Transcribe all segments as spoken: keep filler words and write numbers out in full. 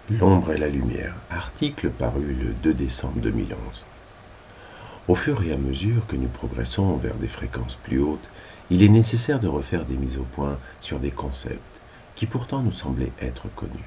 L'ombre et la lumière, article paru le deux décembre deux mille onze. Au fur et à mesure que nous progressons vers des fréquences plus hautes, il est nécessaire de refaire des mises au point sur des concepts qui pourtant nous semblaient être connus.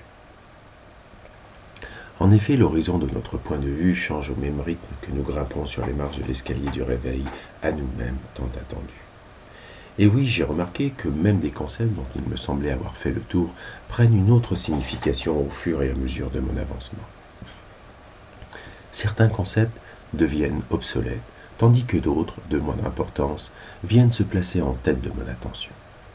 En effet, l'horizon de notre point de vue change au même rythme que nous grimpons sur les marches de l'escalier du réveil, à nous-mêmes tant attendus. Et oui, j'ai remarqué que même des concepts dont il me semblait avoir fait le tour prennent une autre signification au fur et à mesure de mon avancement. Certains concepts deviennent obsolètes, tandis que d'autres, de moindre importance, viennent se placer en tête de mon attention.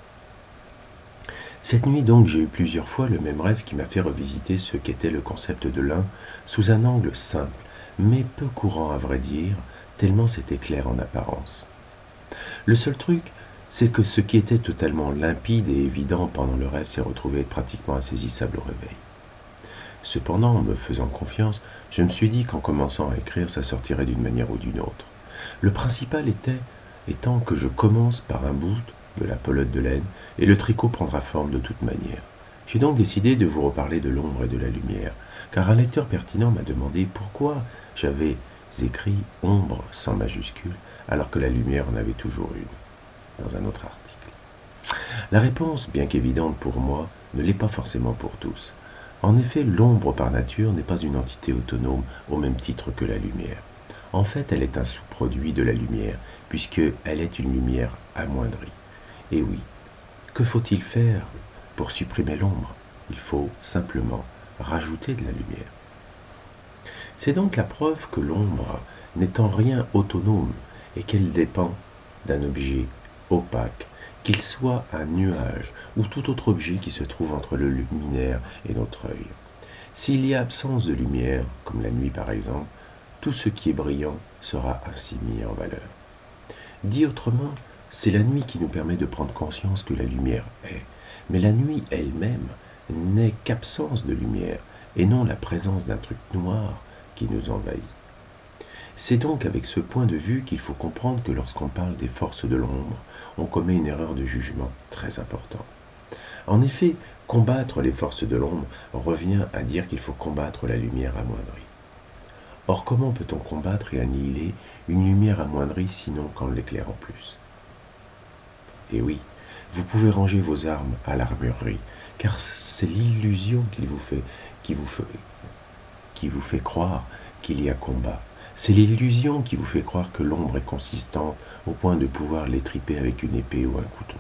Cette nuit donc, j'ai eu plusieurs fois le même rêve qui m'a fait revisiter ce qu'était le concept de l'un sous un angle simple, mais peu courant à vrai dire, tellement c'était clair en apparence. Le seul truc, c'est que ce qui était totalement limpide et évident pendant le rêve s'est retrouvé être pratiquement insaisissable au réveil. Cependant, en me faisant confiance, je me suis dit qu'en commençant à écrire, ça sortirait d'une manière ou d'une autre. Le principal était, étant que je commence par un bout de la pelote de laine, et le tricot prendra forme de toute manière. J'ai donc décidé de vous reparler de l'ombre et de la lumière, car un lecteur pertinent m'a demandé pourquoi j'avais écrit ombre sans majuscule, alors que la lumière en avait toujours une, dans un autre article. La réponse, bien qu'évidente pour moi, ne l'est pas forcément pour tous. En effet, l'ombre par nature n'est pas une entité autonome au même titre que la lumière. En fait, elle est un sous-produit de la lumière, puisqu'elle est une lumière amoindrie. Et oui, que faut-il faire pour supprimer l'ombre? Il faut simplement rajouter de la lumière. C'est donc la preuve que l'ombre n'est en rien autonome et qu'elle dépend d'un objet opaque, qu'il soit un nuage ou tout autre objet qui se trouve entre le luminaire et notre œil. S'il y a absence de lumière, comme la nuit par exemple, tout ce qui est brillant sera ainsi mis en valeur. Dit autrement, c'est la nuit qui nous permet de prendre conscience que la lumière est, mais la nuit elle-même n'est qu'absence de lumière et non la présence d'un truc noir qui nous envahit. C'est donc avec ce point de vue qu'il faut comprendre que lorsqu'on parle des forces de l'ombre, on commet une erreur de jugement très importante. En effet, combattre les forces de l'ombre revient à dire qu'il faut combattre la lumière amoindrie. Or, comment peut-on combattre et annihiler une lumière amoindrie sinon qu'en l'éclairant plus? Et oui, vous pouvez ranger vos armes à l'armurerie, car c'est l'illusion qui vous fait, qui vous fait, qui vous fait croire qu'il y a combat. C'est l'illusion qui vous fait croire que l'ombre est consistante au point de pouvoir l'étriper avec une épée ou un couteau.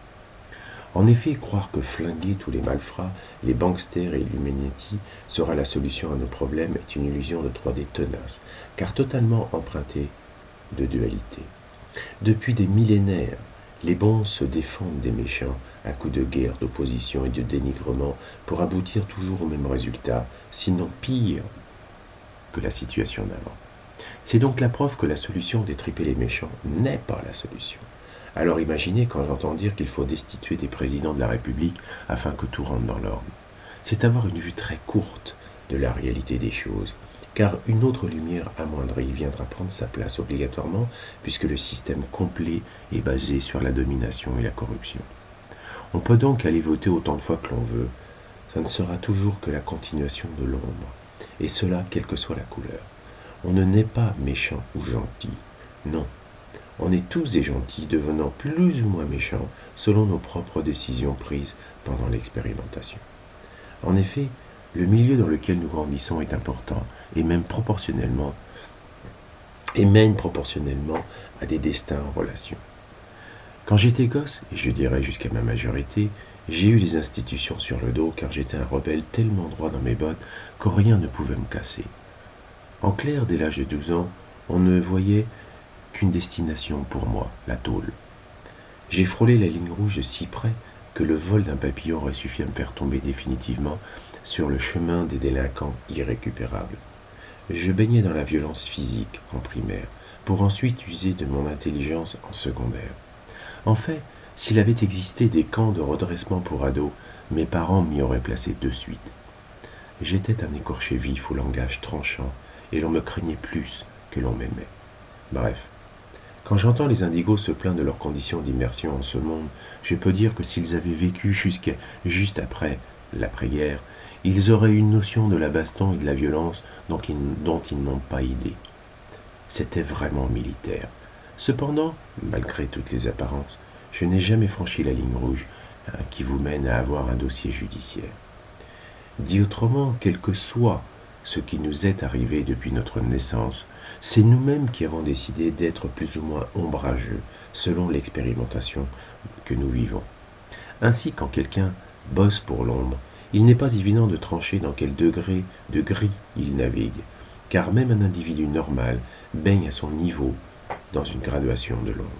En effet, croire que flinguer tous les malfrats, les banksters et Illuminati sera la solution à nos problèmes est une illusion de trois D tenace, car totalement empruntée de dualité. Depuis des millénaires, les bons se défendent des méchants à coups de guerre, d'opposition et de dénigrement pour aboutir toujours au même résultat, sinon pire que la situation d'avant. C'est donc la preuve que la solution d'étriper les méchants n'est pas la solution. Alors imaginez quand j'entends dire qu'il faut destituer des présidents de la République afin que tout rentre dans l'ordre. C'est avoir une vue très courte de la réalité des choses, car une autre lumière amoindrie viendra prendre sa place obligatoirement puisque le système complet est basé sur la domination et la corruption. On peut donc aller voter autant de fois que l'on veut, ça ne sera toujours que la continuation de l'ombre, et cela quelle que soit la couleur. On ne naît pas méchant ou gentil, non. On est tous des gentils, devenant plus ou moins méchants selon nos propres décisions prises pendant l'expérimentation. En effet, le milieu dans lequel nous grandissons est important, et même proportionnellement, et mène proportionnellement à des destins en relation. Quand j'étais gosse, et je dirais jusqu'à ma majorité, j'ai eu les institutions sur le dos car j'étais un rebelle tellement droit dans mes bottes que rien ne pouvait me casser. En clair, dès l'âge de douze ans, on ne voyait qu'une destination pour moi, la tôle. J'ai frôlé la ligne rouge si près que le vol d'un papillon aurait suffi à me faire tomber définitivement sur le chemin des délinquants irrécupérables. Je baignais dans la violence physique en primaire, pour ensuite user de mon intelligence en secondaire. En fait, s'il avait existé des camps de redressement pour ados, mes parents m'y auraient placé de suite. J'étais un écorché vif au langage tranchant, et l'on me craignait plus que l'on m'aimait. Bref, quand j'entends les indigos se plaindre de leurs conditions d'immersion en ce monde, je peux dire que s'ils avaient vécu jusqu'à, juste après l'après-guerre, Ils auraient une notion de la baston et de la violence dont ils, dont ils n'ont pas idée. C'était vraiment militaire. Cependant, malgré toutes les apparences, je n'ai jamais franchi la ligne rouge hein, qui vous mène à avoir un dossier judiciaire. Dit autrement, quel que soit ce qui nous est arrivé depuis notre naissance, c'est nous-mêmes qui avons décidé d'être plus ou moins ombrageux selon l'expérimentation que nous vivons. Ainsi, quand quelqu'un bosse pour l'ombre, il n'est pas évident de trancher dans quel degré de gris il navigue, car même un individu normal baigne à son niveau dans une graduation de l'ombre.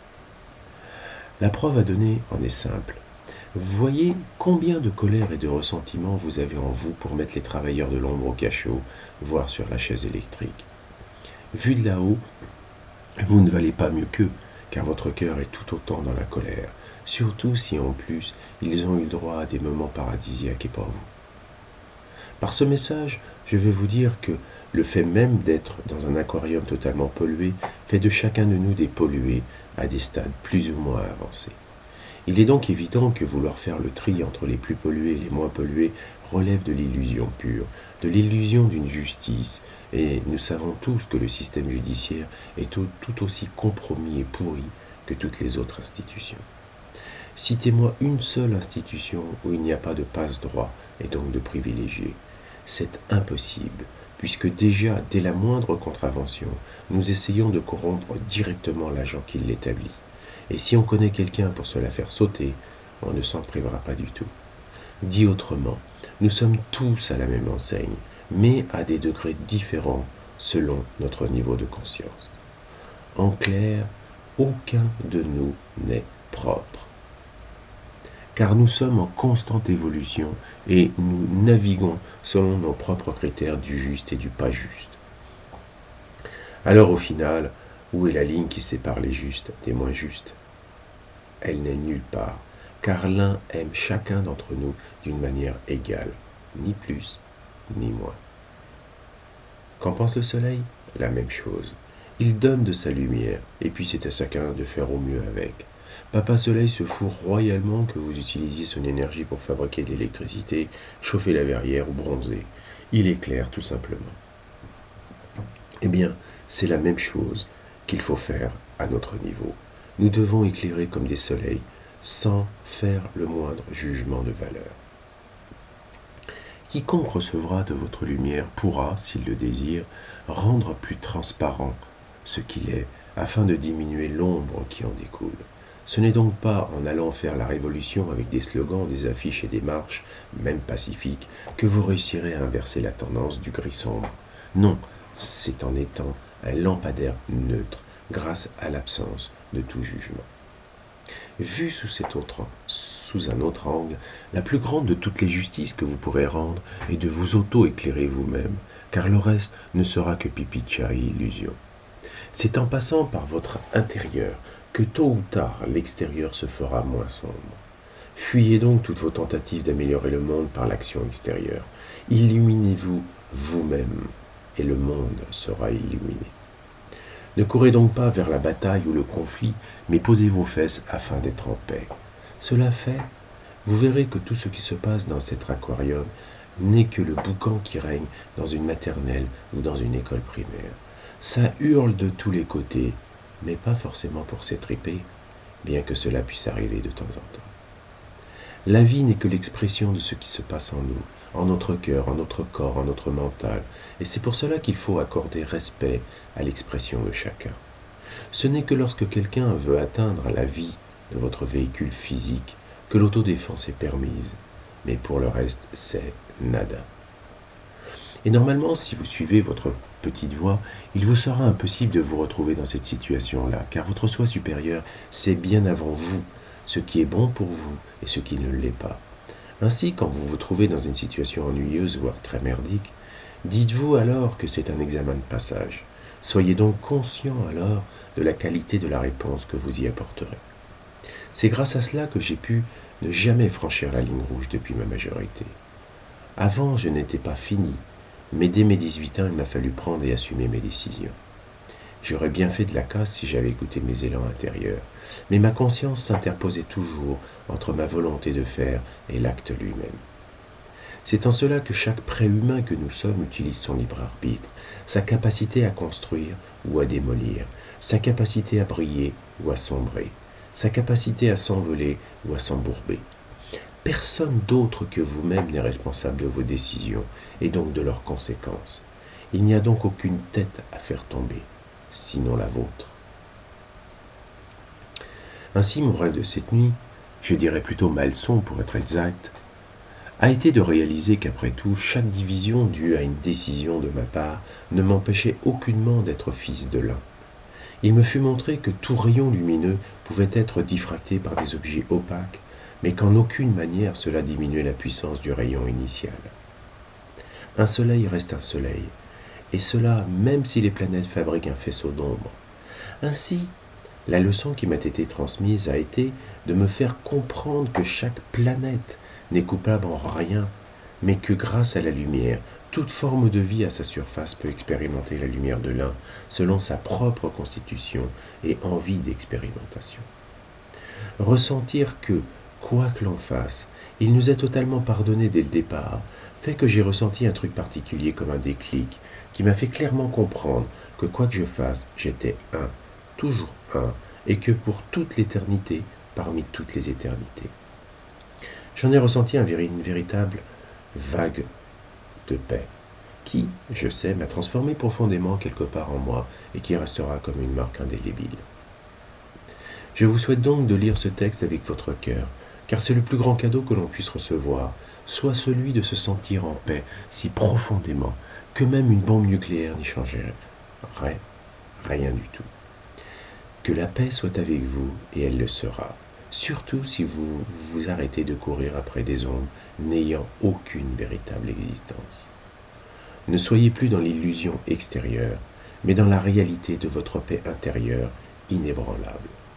La preuve à donner en est simple. Voyez combien de colère et de ressentiment vous avez en vous pour mettre les travailleurs de l'ombre au cachot, voire sur la chaise électrique. Vu de là-haut, vous ne valez pas mieux qu'eux, car votre cœur est tout autant dans la colère, surtout si en plus ils ont eu droit à des moments paradisiaques et pas vous. Par ce message, je vais vous dire que le fait même d'être dans un aquarium totalement pollué fait de chacun de nous des pollués à des stades plus ou moins avancés. Il est donc évident que vouloir faire le tri entre les plus pollués et les moins pollués relève de l'illusion pure, de l'illusion d'une justice, et nous savons tous que le système judiciaire est tout, tout aussi compromis et pourri que toutes les autres institutions. Citez-moi une seule institution où il n'y a pas de passe-droit et donc de privilégiés. C'est impossible, puisque déjà, dès la moindre contravention, nous essayons de corrompre directement l'agent qui l'établit. Et si on connaît quelqu'un pour se la faire sauter, on ne s'en privera pas du tout. Dit autrement, nous sommes tous à la même enseigne, mais à des degrés différents selon notre niveau de conscience. En clair, aucun de nous n'est propre. Car nous sommes en constante évolution et nous naviguons selon nos propres critères du juste et du pas juste. Alors au final, où est la ligne qui sépare les justes des moins justes? Elle n'est nulle part, car l'un aime chacun d'entre nous d'une manière égale, ni plus, ni moins. Qu'en pense le soleil? La même chose. Il donne de sa lumière, et puis c'est à chacun de faire au mieux avec. Papa Soleil se fout royalement que vous utilisiez son énergie pour fabriquer de l'électricité, chauffer la verrière ou bronzer. Il éclaire tout simplement. Eh bien, c'est la même chose qu'il faut faire à notre niveau. Nous devons éclairer comme des soleils, sans faire le moindre jugement de valeur. Quiconque recevra de votre lumière pourra, s'il le désire, rendre plus transparent ce qu'il est, afin de diminuer l'ombre qui en découle. Ce n'est donc pas en allant faire la révolution avec des slogans, des affiches et des marches, même pacifiques, que vous réussirez à inverser la tendance du gris sombre. Non, c'est en étant un lampadaire neutre, grâce à l'absence de tout jugement. Vu sous, cet autre, sous un autre angle, la plus grande de toutes les justices que vous pourrez rendre est de vous auto-éclairer vous-même, car le reste ne sera que pipicha et illusion. C'est en passant par votre intérieur que tôt ou tard l'extérieur se fera moins sombre. Fuyez donc toutes vos tentatives d'améliorer le monde par l'action extérieure. Illuminez-vous vous-même et le monde sera illuminé. Ne courez donc pas vers la bataille ou le conflit, mais posez vos fesses afin d'être en paix. Cela fait, vous verrez que tout ce qui se passe dans cet aquarium n'est que le boucan qui règne dans une maternelle ou dans une école primaire. Ça hurle de tous les côtés, mais pas forcément pour s'étriper, bien que cela puisse arriver de temps en temps. La vie n'est que l'expression de ce qui se passe en nous, en notre cœur, en notre corps, en notre mental, et c'est pour cela qu'il faut accorder respect à l'expression de chacun. Ce n'est que lorsque quelqu'un veut atteindre la vie de votre véhicule physique que l'autodéfense est permise, mais pour le reste, c'est nada. Et normalement, si vous suivez votre petite voix, il vous sera impossible de vous retrouver dans cette situation-là, car votre soi supérieur sait bien avant vous ce qui est bon pour vous et ce qui ne l'est pas. Ainsi, quand vous vous trouvez dans une situation ennuyeuse, voire très merdique, dites-vous alors que c'est un examen de passage. Soyez donc conscient alors de la qualité de la réponse que vous y apporterez. C'est grâce à cela que j'ai pu ne jamais franchir la ligne rouge depuis ma majorité. Avant, je n'étais pas fini, mais dès mes dix-huit ans, il m'a fallu prendre et assumer mes décisions. J'aurais bien fait de la casse si j'avais écouté mes élans intérieurs, mais ma conscience s'interposait toujours entre ma volonté de faire et l'acte lui-même. C'est en cela que chaque préhumain que nous sommes utilise son libre arbitre, sa capacité à construire ou à démolir, sa capacité à briller ou à sombrer, sa capacité à s'envoler ou à s'embourber. Personne d'autre que vous-même n'est responsable de vos décisions et donc de leurs conséquences. Il n'y a donc aucune tête à faire tomber, sinon la vôtre. Ainsi, mon rêve de cette nuit, je dirais plutôt ma leçon pour être exact, a été de réaliser qu'après tout, chaque division due à une décision de ma part ne m'empêchait aucunement d'être fils de l'un. Il me fut montré que tout rayon lumineux pouvait être diffracté par des objets opaques, mais qu'en aucune manière cela diminuait la puissance du rayon initial. Un soleil reste un soleil, et cela même si les planètes fabriquent un faisceau d'ombre. Ainsi, la leçon qui m'a été transmise a été de me faire comprendre que chaque planète n'est coupable en rien, mais que grâce à la lumière, toute forme de vie à sa surface peut expérimenter la lumière de l'un selon sa propre constitution et envie d'expérimentation. Ressentir que, quoi que l'on fasse, il nous est totalement pardonné dès le départ, fait que j'ai ressenti un truc particulier comme un déclic, qui m'a fait clairement comprendre que quoi que je fasse, j'étais un, toujours un, et que pour toute l'éternité, parmi toutes les éternités. J'en ai ressenti un, une véritable vague de paix, qui, je sais, m'a transformé profondément quelque part en moi et qui restera comme une marque indélébile. Je vous souhaite donc de lire ce texte avec votre cœur, car c'est le plus grand cadeau que l'on puisse recevoir, soit celui de se sentir en paix si profondément que même une bombe nucléaire n'y changerait rien du tout. Que la paix soit avec vous, et elle le sera, surtout si vous vous arrêtez de courir après des ombres n'ayant aucune véritable existence. Ne soyez plus dans l'illusion extérieure, mais dans la réalité de votre paix intérieure inébranlable.